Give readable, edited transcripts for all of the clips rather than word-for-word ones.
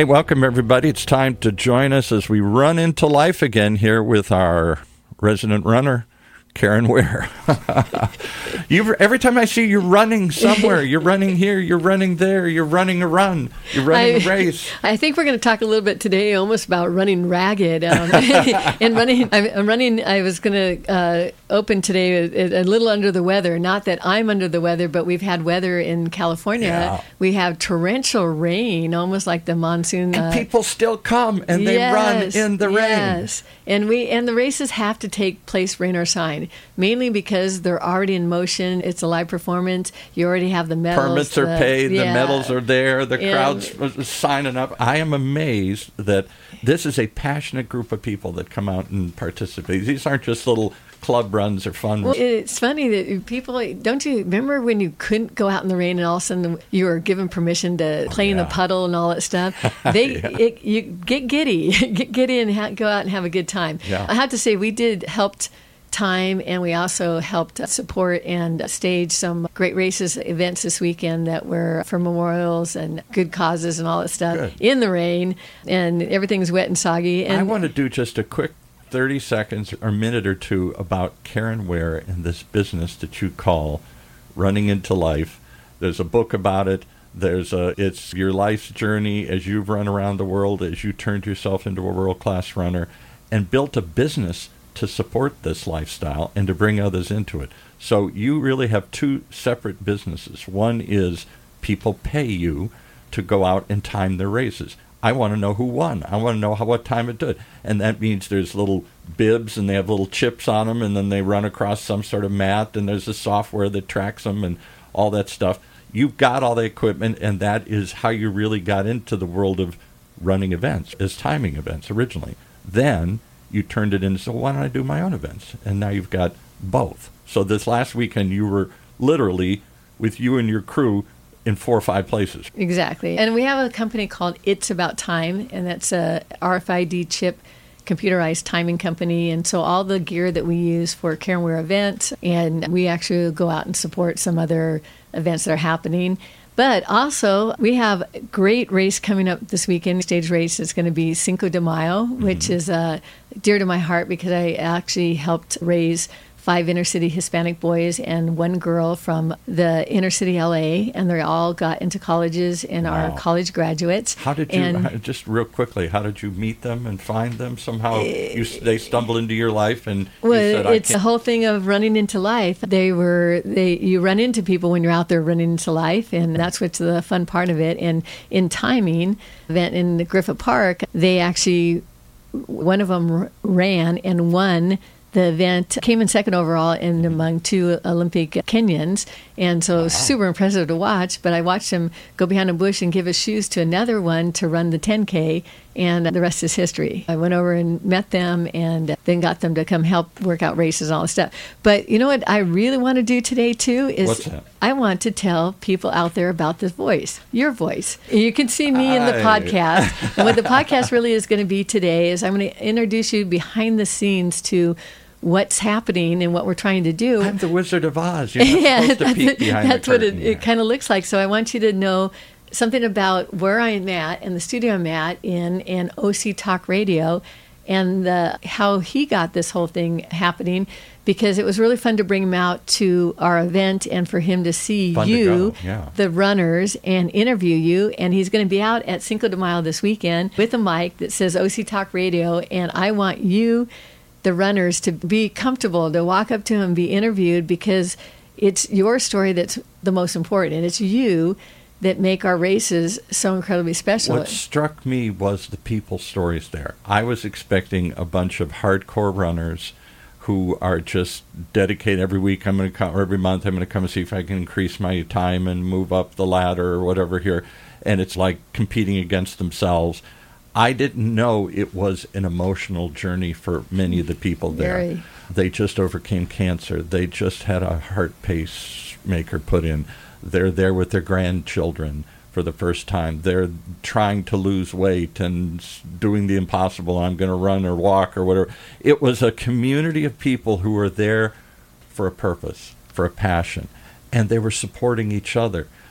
Hey, welcome everybody. It's time to join us as we run into life again here with our resident runner, Karen Ware. Every time I see you running somewhere, you're running here, you're running there, you're running a run, you're running a race. I think we're going to talk a little bit today almost about running ragged. And running, I was going to open today a little under the weather. Not that I'm under the weather, but we've had weather in California. Yeah. We have torrential rain, almost like the monsoon. And people still come and they run in the rain. Yes, and the races have to take place rain or shine, mainly because they're already in motion. It's a live performance. You already have the medals. Permits are paid. The medals are there. The crowd's signing up. I am amazed that this is a passionate group of people that come out and participate. These aren't just little club runs or fun. Well, it's funny that people, don't you remember when you couldn't go out in the rain and all of a sudden you were given permission to play in the puddle and all that stuff? You get giddy. Get giddy and go out and have a good time. Yeah. I have to say, we helped time, and we also helped support and stage some great races, events this weekend that were for memorials and good causes and all that stuff in the rain, and everything's wet and soggy. And I want to do just a quick 30 seconds or minute or two about Karen Ware and this business that you call Running into Life. There's a book about it. It's your life's journey as you've run around the world, as you turned yourself into a world-class runner and built a business to support this lifestyle and to bring others into it. So you really have two separate businesses. One is people pay you to go out and time their races. I want to know who won. I want to know what time it did. And that means there's little bibs and they have little chips on them, and then they run across some sort of mat, and there's a software that tracks them and all that stuff. You've got all the equipment, and that is how you really got into the world of running events, as timing events originally. Then you turned it into, so why don't I do my own events? And now you've got both. So this last weekend you were literally, with you and your crew, in 4 or 5 places. Exactly. And we have a company called It's About Time, and that's a RFID chip computerized timing company. And so all the gear that we use for Karen Ware events, and we actually go out and support some other events that are happening. But also, we have a great race coming up this weekend, stage race. It's going to be Cinco de Mayo, which is dear to my heart because I actually helped raise 5 inner-city Hispanic boys and 1 girl from the inner-city LA, and they all got into colleges and are college graduates. How did you, just real quickly, how did you meet them and find them? Somehow they stumbled into your life and you said, it's the whole thing of running into life. You run into people when you're out there running into life, and that's what's the fun part of it. And in timing, event in Griffith Park, they actually, one of them ran and won the event, came in second overall and among 2 Olympic Kenyans. And so it was super impressive to watch. But I watched him go behind a bush and give his shoes to another one to run the 10K. And the rest is history. I went over and met them and then got them to come help work out races and all this stuff. But you know what I really want to do today, too, is what's that? I want to tell people out there about this voice, your voice. You can see me in the podcast. And what the podcast really is going to be today is I'm going to introduce you behind the scenes to what's happening and what we're trying to do. I'm the Wizard of Oz. You're not supposed to peek behind that's the curtain. What it kind of looks like. So I want you to know something about where I'm at and the studio I'm at in OC Talk Radio, and how he got this whole thing happening, because it was really fun to bring him out to our event and for him to see the runners, and interview you. And he's going to be out at Cinco de Mayo this weekend with a mic that says OC Talk Radio, and I want you, the runners, to be comfortable, to walk up to him and be interviewed, because it's your story that's the most important, and it's you that make our races so incredibly special. What struck me was the people stories there. I was expecting a bunch of hardcore runners who are just dedicated every week. I'm going to come, or every month I'm going to come and see if I can increase my time and move up the ladder or whatever here. And it's like competing against themselves. I didn't know it was an emotional journey for many of the people there. Very. They just overcame cancer. They just had a heart pacemaker put in. They're there with their grandchildren for the first time. They're trying to lose weight and doing the impossible. I'm going to run or walk or whatever. It was a community of people who were there for a purpose, for a passion, and they were supporting each other.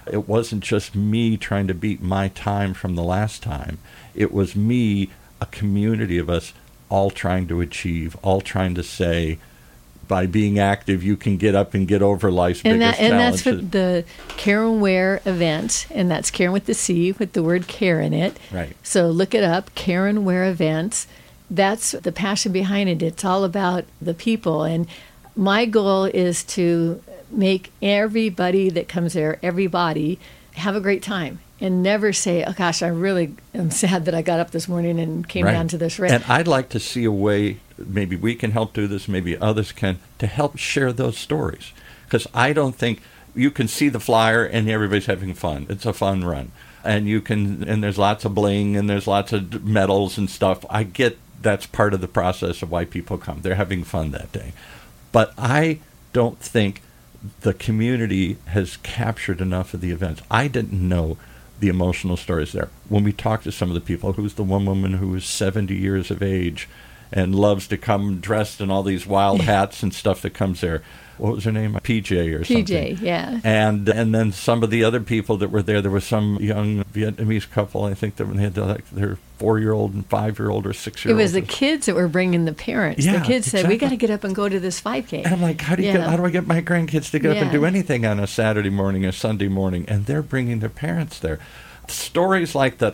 It wasn't just me trying to beat my time from the last time. It was me, a community of us, all trying to achieve, all trying to say, by being active, you can get up and get over life's biggest challenges. And that's what the Karen Ware event, and that's Karen with the C, with the word care in it. Right. So look it up, Karen Ware events. That's the passion behind it. It's all about the people. And my goal is to make everybody that comes there, everybody, have a great time. And never say, oh gosh, I really am sad that I got up this morning and came down to this race. And I'd like to see a way, maybe we can help do this, maybe others can, to help share those stories. Because I don't think you can see the flyer and everybody's having fun. It's a fun run. And and there's lots of bling and there's lots of medals and stuff. I get that's part of the process of why people come. They're having fun that day. But I don't think the community has captured enough of the events. I didn't know the emotional stories there. When we talked to some of the people, who's the one woman who is 70 years of age and loves to come dressed in all these wild hats and stuff that comes there. What was her name? PJ or something. PJ, yeah. And then some of the other people that were there was some young Vietnamese couple, I think, that when they had their 4-year-old and 5-year-old or 6-year-old. It was the kids that were bringing the parents. Yeah, the kids said, exactly. we got to get up and go to this 5K. And I'm like, how do I get my grandkids to get up and do anything on a Saturday morning or Sunday morning? And they're bringing their parents there. Stories like that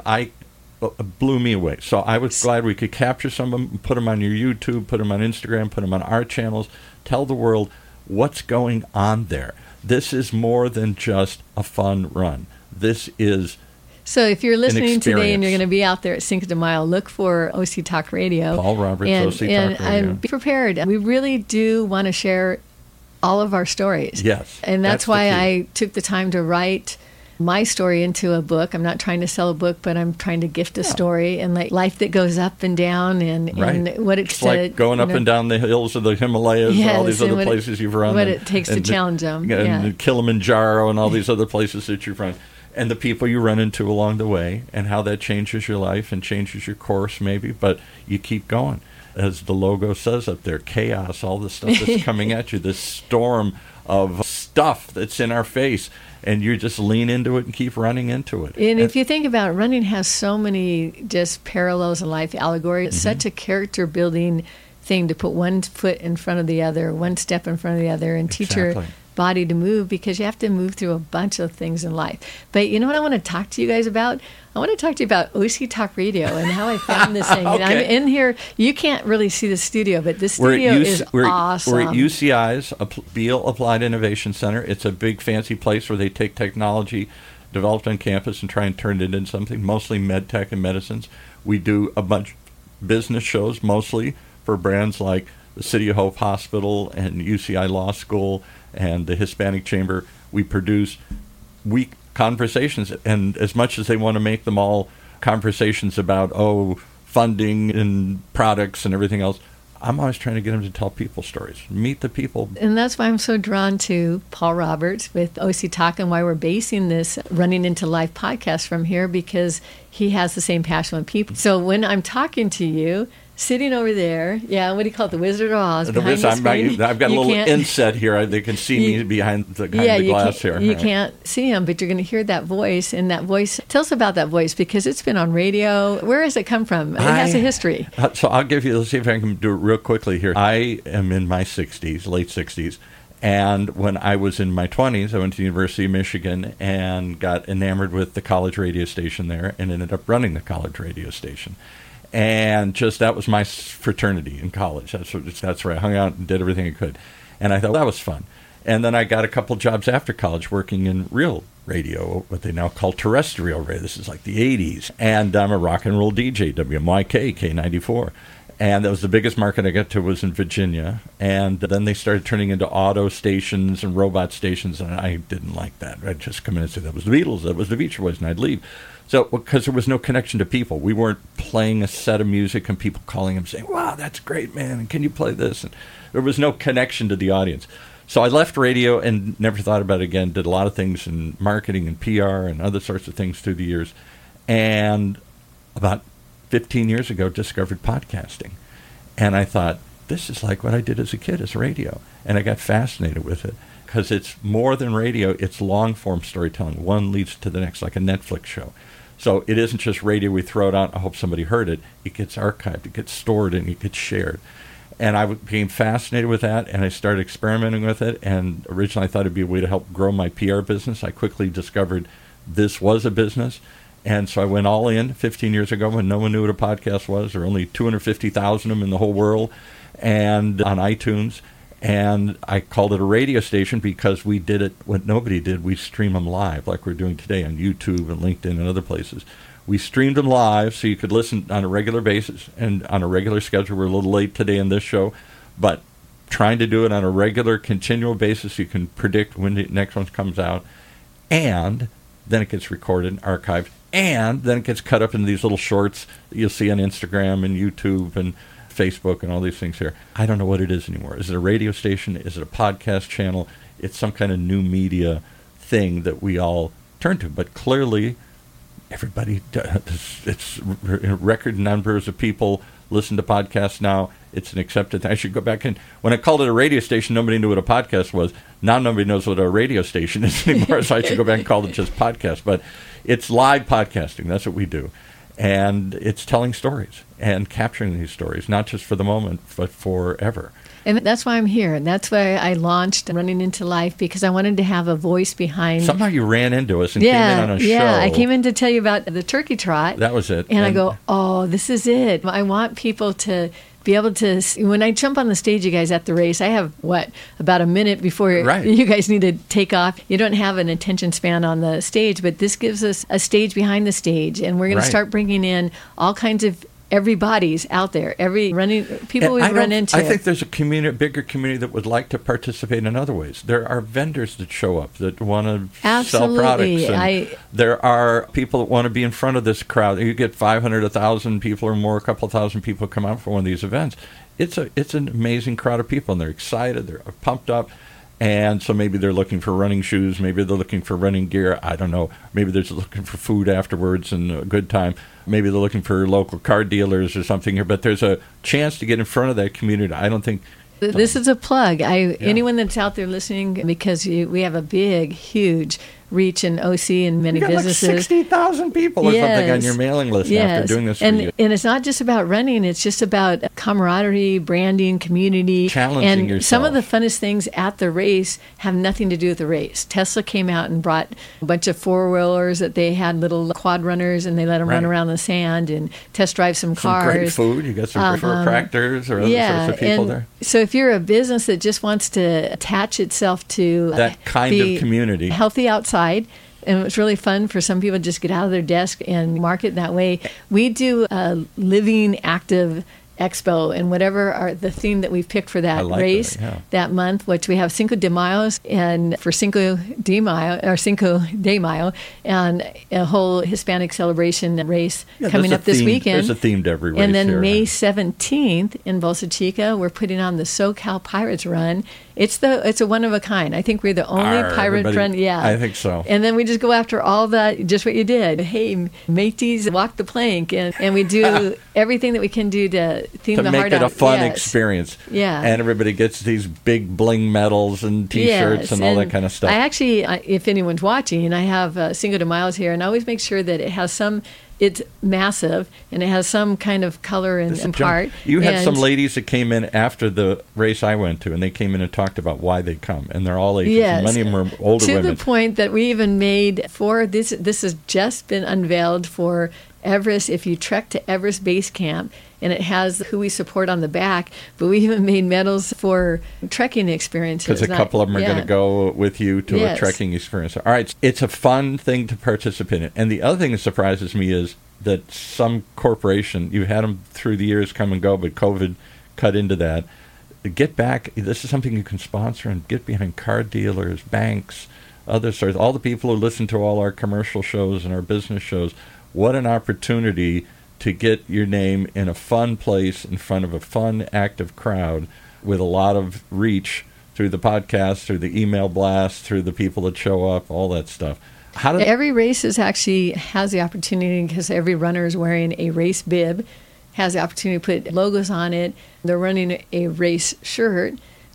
blew me away. So I was glad we could capture some of them, put them on your YouTube, put them on Instagram, put them on our channels, tell the world what's going on there. This is more than just a fun run. This is So if you're listening today and you're going to be out there at Cinco de Mayo, look for OC Talk Radio. Paul Roberts, OC Talk Radio. And be prepared. We really do want to share all of our stories. Yes. And that's why I took the time to write my story into a book. I'm not trying to sell a book, but I'm trying to gift a story and like life that goes up and down and what it's like going up and down the hills of the Himalayas and all these other places you've run. What it takes to challenge them. And Kilimanjaro and all these other places that you've run. And the people you run into along the way and how that changes your life and changes your course maybe, but you keep going. As the logo says up there, chaos, all the stuff that's coming at you, this storm of stuff that's in our face, and you just lean into it and keep running into it. And if you think about it, running has so many just parallels in life, allegory. It's such a character-building thing to put one foot in front of the other, one step in front of the other, and teach your body to move, because you have to move through a bunch of things in life. But you know what I want to talk to you guys about? I want to talk to you about OC Talk Radio and how I found this thing. And I'm in here. You can't really see the studio, but this studio is awesome. We're at UCI's Beal Applied Innovation Center. It's a big, fancy place where they take technology developed on campus and try and turn it into something, mostly med tech and medicines. We do a bunch of business shows, mostly for brands like the City of Hope Hospital and UCI Law School and the Hispanic Chamber. We produce week conversations, and as much as they want to make them all conversations about funding and products and everything else, I'm always trying to get them to tell people stories, meet the people. And that's why I'm so drawn to Paul Roberts with OC Talk, and why we're basing this Running Into Life podcast from here, because he has the same passion with people. So when I'm talking to you, sitting over there, what do you call it? The Wizard of Oz. Behind the screen. I've got a little inset here. They can see me behind the glass here. You can't see him, but you're going to hear that voice. And that voice, tell us about that voice, because it's been on radio. Where has it come from? It has a history. So I'll give you, let's see if I can do it real quickly here. I am in my 60s, late 60s. And when I was in my 20s, I went to the University of Michigan and got enamored with the college radio station there and ended up running the college radio station. And that was my fraternity in college. That's where I hung out and did everything I could. And I thought, that was fun. And then I got a couple jobs after college working in real radio, what they now call terrestrial radio. This is like the 80s. And I'm a rock and roll DJ, WMYK, K94. And that was the biggest market I got to, was in Virginia. And then they started turning into auto stations and robot stations, and I didn't like that. I'd just come in and say, that was the Beatles, that was the Beach Boys, and I'd leave. So, because there was no connection to people. We weren't playing a set of music and people calling them saying, wow, that's great, man, and can you play this? And there was no connection to the audience. So I left radio and never thought about it again, did a lot of things in marketing and PR and other sorts of things through the years. And about 15 years ago, discovered podcasting. And I thought, this is like what I did as a kid, as radio. And I got fascinated with it. because it's more than radio. It's long-form storytelling. One leads to the next, like a Netflix show. So it isn't just radio. We throw it out. I hope somebody heard it. It gets archived. It gets stored, and it gets shared. And I became fascinated with that, and I started experimenting with it. And originally I thought it'd be a way to help grow my PR business. I quickly discovered this was a business. And so I went all in 15 years ago when no one knew what a podcast was. There were only 250,000 of them in the whole world, and on iTunes. And I called it a radio station because we did it what nobody did. We stream them live like we're doing today on YouTube and LinkedIn and other places. We streamed them live so you could listen on a regular basis and on a regular schedule. We're a little late today in this show, but trying to do it on a regular, continual basis. You can predict when the next one comes out. And then it gets recorded and archived. And then it gets cut up into these little shorts that you'll see on Instagram and YouTube and Facebook and all these things here. I don't know what it is anymore. Is it a radio station? Is it a podcast channel? It's some kind of new media thing that we all turn to. But clearly, everybody does. It's record numbers of people listen to podcasts now. It's an accepted thing. I should go back and when I called it a radio station, nobody knew what a podcast was. Now nobody knows what a radio station is anymore, so I should go back and call it just podcast. But it's live podcasting. That's what we do. And it's telling stories and capturing these stories, not just for the moment, but forever. And that's why I'm here. And that's why I launched Running into Life, because I wanted to have a voice behind. Somehow you ran into us and came in on a show. Yeah, I came in to tell you about the turkey trot. That was it. And I go, oh, this is it. I want people to be able to, when I jump on the stage, you guys, at the race, I have, about a minute before you guys need to take off. You don't have an attention span on the stage, but this gives us a stage behind the stage. And we're going to start bringing in all kinds of everybody's out there. Every running people we've run into. I think there's a bigger community that would like to participate in other ways. There are vendors that show up that want to sell products. And there are people that want to be in front of this crowd. You get 500, 1,000 people or more, a couple thousand people come out for one of these events. It's an amazing crowd of people, and they're excited. They're pumped up. And so maybe they're looking for running shoes. Maybe they're looking for running gear. I don't know. Maybe they're just looking for food afterwards and a good time. Maybe they're looking for local car dealers or something here. But there's a chance to get in front of that community. I don't think... This is a plug. Anyone that's out there listening, because we have a big, huge reach in OC and many businesses. Like 60,000 people or something on your mailing list after doing this for you. And it's not just about running. It's just about camaraderie, branding, community. Challenging yourself. Some of the funnest things at the race have nothing to do with the race. Tesla came out and brought a bunch of four-wheelers that they had little quad runners, and they let them run around the sand and test drive some cars. Some great food. You got some chiropractors or other sorts of people there. So if you're a business that just wants to attach itself to that kind of community, healthy outside, and it's really fun for some people to just get out of their desk and market that way. We do a living, active expo, and whatever the theme that we've picked for that race that month, which we have Cinco de Mayo, and for Cinco de Mayo, and a whole Hispanic celebration race coming up this weekend. There's a theme to every race. And then May 17th in Bolsa Chica, we're putting on the SoCal Pirates Run. It's a one of a kind. I think we're the only pirate run. Yeah, I think so. And then we just go after all that, just what you did. Hey, mateys, walk the plank, and we do everything that we can do to theme the heart out. To make it a fun experience. Yeah. And everybody gets these big bling medals and T-shirts and all that kind of stuff. I actually, if anyone's watching, I have Cinco de Mayo here, and I always make sure that it has some... It's massive, and it has some kind of color and part. You had some ladies that came in after the race I went to, and they came in and talked about why they come, and they're all ages. Yes. And many of them are older women. To the point that we even made for this has just been unveiled for Everest. If you trek to Everest Base Camp, and it has who we support on the back, but we even made medals for trekking experiences. Because a couple of them are going to go with you to a trekking experience. All right, it's a fun thing to participate in. And the other thing that surprises me is that some corporation, you've had them through the years come and go, but COVID cut into that. Get back, this is something you can sponsor and get behind car dealers, banks, other sorts, all the people who listen to all our commercial shows and our business shows. What an opportunity to get your name in a fun place in front of a fun, active crowd with a lot of reach through the podcast, through the email blast, through the people that show up, all that stuff. Every race actually has the opportunity, because every runner is wearing a race bib, has the opportunity to put logos on it. They're running a race shirt.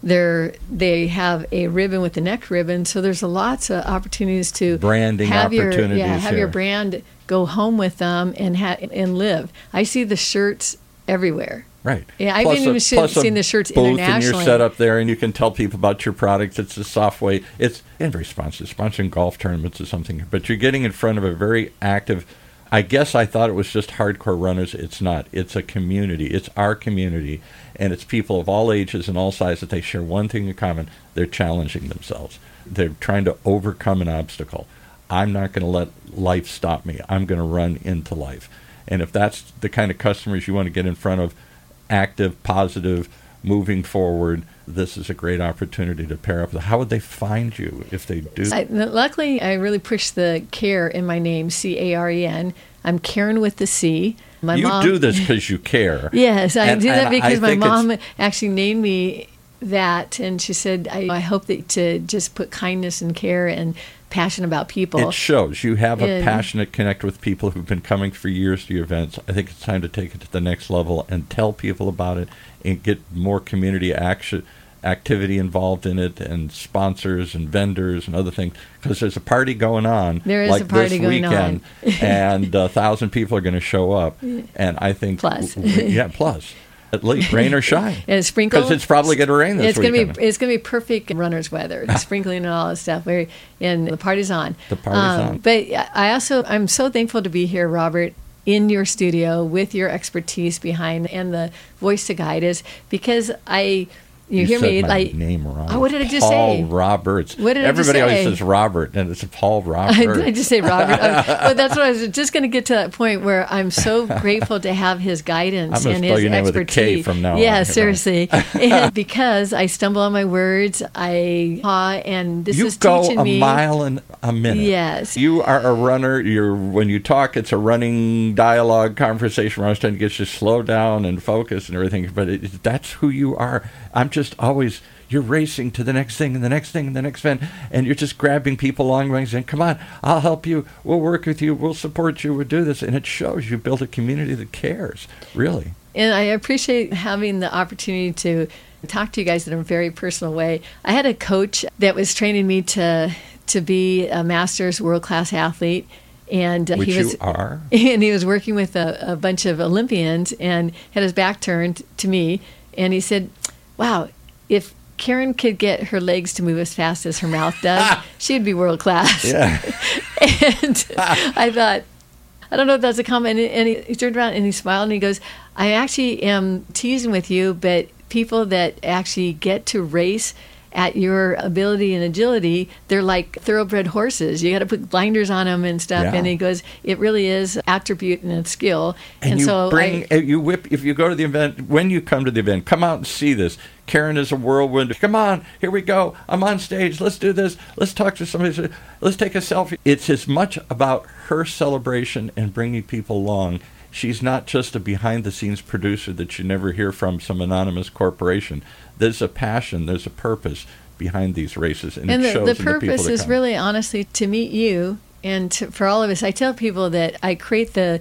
They have a ribbon with the neck ribbon, so there's lots of opportunities to branding have opportunities. have your brand go home with them and live. I see the shirts everywhere. Right. Yeah, I've even seen the shirts booth internationally. And you're set up there, and you can tell people about your products. It's a soft way. It's very sponsoring golf tournaments or something. But you're getting in front of a very active. I guess I thought it was just hardcore runners. It's not. It's a community. It's our community, and it's people of all ages and all sizes. They share one thing in common: they're challenging themselves. They're trying to overcome an obstacle. I'm not going to let life stop me. I'm going to run into life. And if that's the kind of customers you want to get in front of, active, positive, moving forward, this is a great opportunity to pair up. How would they find you if they do? Luckily, I really push the care in my name, Caren. I'm Karen with the C. You mom, do this because you care. Yes, I do that because my mom actually named me that, and she said, I hope that to just put kindness and care and passion about people. It shows. You have a passionate connect with people who've been coming for years to your events. I think it's time to take it to the next level and tell people about it and get more community activity involved in it, and sponsors and vendors and other things, because there's a party going on. There is like a party this going weekend, on. And 1,000 people are going to show up. And I think plus. Plus. At least rain or shine. And sprinkle. Because it's probably going to rain this weekend. It's going to be perfect runner's weather, sprinkling and all that stuff. And the party's on. The party's on. But I'm so thankful to be here, Robert, in your studio with your expertise behind and the voice to guide us, because you hear said me my like name wrong. Oh, what did I just say? Paul Roberts. What did Everybody I just say? always says Robert, and it's Paul Roberts. Did I just say Robert? But that's what I was just going to get to, that point where I'm so grateful to have his guidance and his expertise. With a K from now yeah, on. Seriously. And because I stumble on my words, and this is teaching me. You go a mile in a minute. Yes. You are a runner. When you talk, it's a running dialogue, conversation where I was trying to get you to slow down and focus and everything. But that's who you are. I'm just always. You're racing to the next thing and the next thing and the next event, and you're just grabbing people along the way and saying, come on, I'll help you, we'll work with you, we'll support you, we'll do this. And it shows you build a community that cares, really. And I appreciate having the opportunity to talk to you guys in a very personal way. I had a coach that was training me to be a master's world-class athlete. And Which he was, you are? And he was working with a bunch of Olympians and had his back turned to me. And he said, wow, if Karen could get her legs to move as fast as her mouth does, she'd be world class. Yeah. And I thought, I don't know if that's a comment. And he turned around and he smiled and he goes, I actually am teasing with you, but people that actually get to race at your ability and agility, they're like thoroughbred horses. You got to put blinders on them and stuff. Yeah. And he goes, it really is attribute and a skill. And you whip, if you go to the event, when you come to the event, come out and see this. Karen is a whirlwind. Come on, here we go. I'm on stage. Let's do this. Let's talk to somebody. Let's take a selfie. It's as much about her celebration and bringing people along. She's not just a behind-the-scenes producer that you never hear from some anonymous corporation. There's a passion, there's a purpose behind these races, and it shows the in the people that purpose is come. Really, honestly, to meet you and for all of us. I tell people that I create the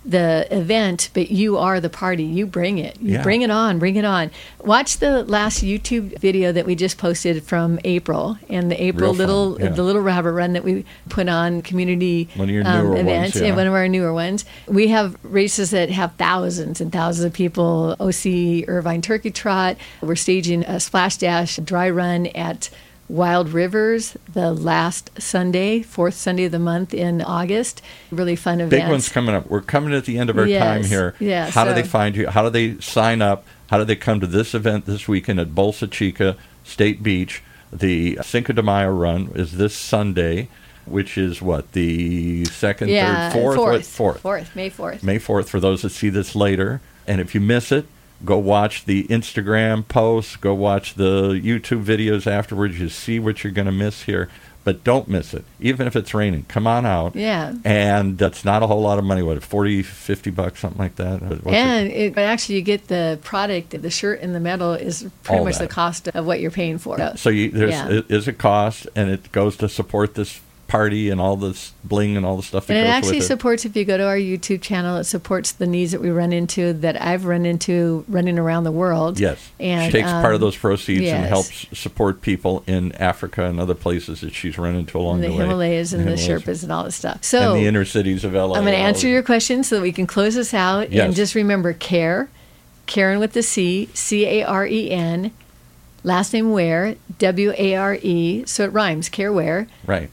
event, but you are the party. You bring it. You bring it on. Bring it on. Watch the last YouTube video that we just posted from April, and the April the little rabbit run that we put on community one of your newer events, ones, one of our newer ones. We have races that have thousands and thousands of people. OC Irvine Turkey Trot. We're staging a splash dash dry run at Wild Rivers the last Sunday, fourth Sunday of the month in August. Really fun events. Big one's coming up. We're coming at the end of our time here. Yes. How do they find you? How do they sign up? How do they come to this event this weekend at Bolsa Chica State Beach? The Cinco de Mayo run is this Sunday, which is what, the second, third, fourth? Fourth, May 4th. May 4th for those that see this later. And if you miss it, go watch the Instagram posts, go watch the YouTube videos afterwards. You see what you're going to miss here. But don't miss it, even if it's raining. Come on out. Yeah. And that's not a whole lot of money. What, $40, $50, something like that? But actually, you get the product, the shirt and the medal is pretty much the cost of what you're paying for. So there is a cost, and it goes to support this party and all this bling and all the stuff that And it goes actually with it. supports, if you go to our YouTube channel, it supports the needs that we run into, that I've run into running around the world. Yes. And, she takes part of those proceeds and yes. helps support people in Africa and other places that she's run into along And the way. Himalayas and the Sherpas and all that stuff. So and the inner cities of LA. I'm going to answer your question so that we can close this out. Yes. And just remember, Karen with the C, Caren, last name Ware, Ware, so it rhymes, Care Ware. Right.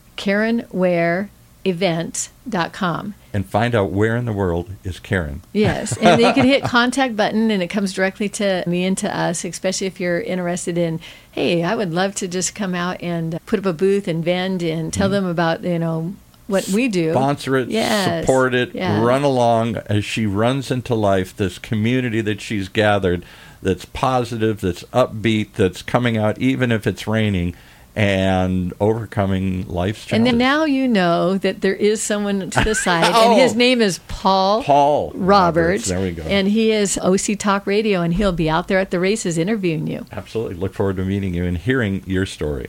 KarenWareEvents.com. And find out where in the world is Karen. Yes, and you can hit contact button, and it comes directly to me and to us, especially if you're interested in, hey, I would love to just come out and put up a booth and vend and tell them about, what we do. Sponsor it, Yes. support it, Yes. run along as she runs into life, this community that she's gathered that's positive, that's upbeat, that's coming out even if it's raining, and overcoming life's And challenges. then now you know that there is someone to the side, Oh. and his name is Paul Roberts. There we go. And he is OC Talk Radio, and he'll be out there at the races interviewing you. Absolutely. Look forward to meeting you and hearing your story.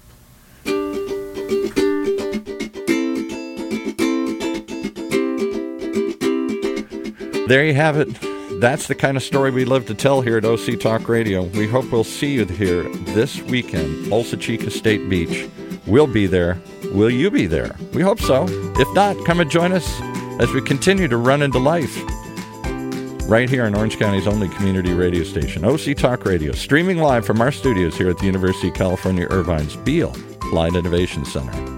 There you have it. That's the kind of story we love to tell here at OC Talk Radio. We hope we'll see you here this weekend, Bolsa Chica State Beach. We'll be there. Will you be there? We hope so. If not, come and join us as we continue to run into life right here on Orange County's only community radio station, OC Talk Radio, streaming live from our studios here at the University of California, Irvine's Beale Applied Innovation Center.